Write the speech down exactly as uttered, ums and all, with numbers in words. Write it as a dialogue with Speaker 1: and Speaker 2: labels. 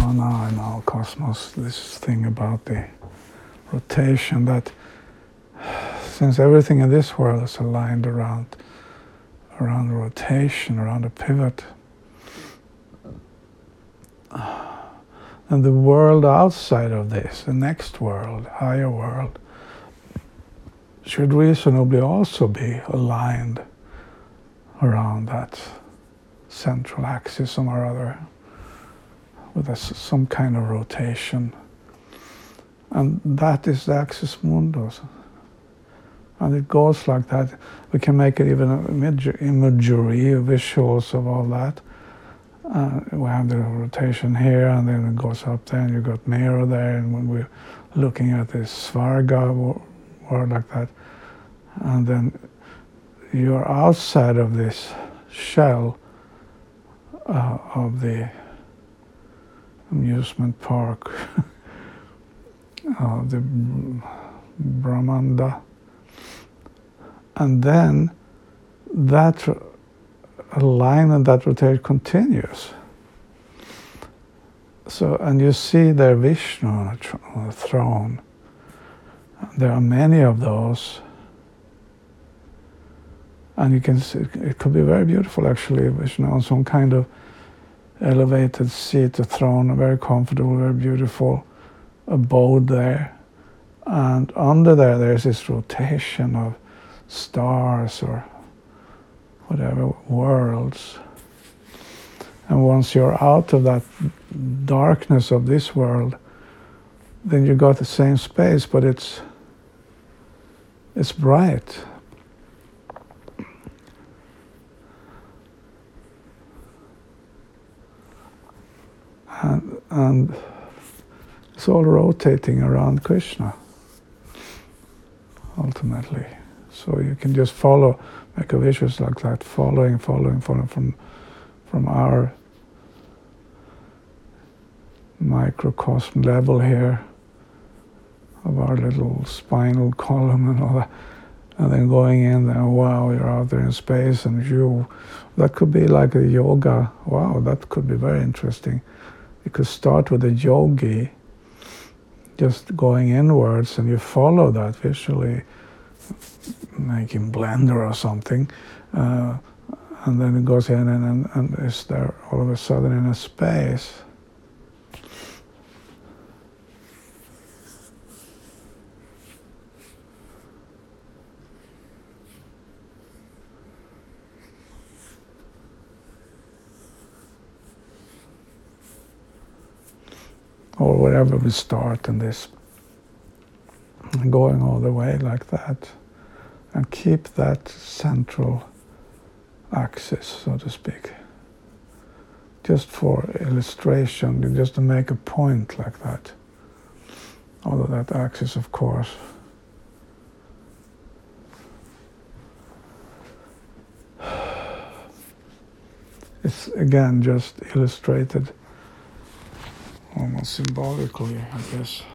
Speaker 1: Oh, now I know, cosmos, this thing about the rotation, that since everything in this world is aligned around around the rotation, around the pivot, and the world outside of this, the next world, higher world, should reasonably also be aligned around that central axis some or other, with a, some kind of rotation. And that is the axis mundus. And it goes like that. We can make it even a imagery, visuals of all that. Uh, we have the rotation here, and then it goes up there, and you got Mira there, and when we're looking at this Svarga world like that, and then you're outside of this shell uh, of the amusement park, of the Brahmanda, and then that alignment, that rotation continues. So, and you see there Vishnu on a, tr on a throne. There are many of those, and you can see it could be very beautiful actually. Vishnu on some kind of elevated seat, a throne, very comfortable, very beautiful abode there, and under there there's this rotation of stars or whatever worlds. And once you're out of that darkness of this world, then you got the same space, but it's it's bright. And, and it's all rotating around Krishna, ultimately. So you can just follow, make a visuals like that, following, following, following from, from our microcosm level here, of our little spinal column and all that, and then going in there, wow, you're out there in space, and you, that could be like a yoga, wow, that could be very interesting. You could start with a yogi, just going inwards, and you follow that visually, making Blender or something, uh, and then it goes in and, and, and is there all of a sudden in a space. Or wherever we start in this, going all the way like that, and keep that central axis, so to speak, just for illustration, just to make a point like that. Although that axis, of course, it's again just illustrated almost symbolically, I guess.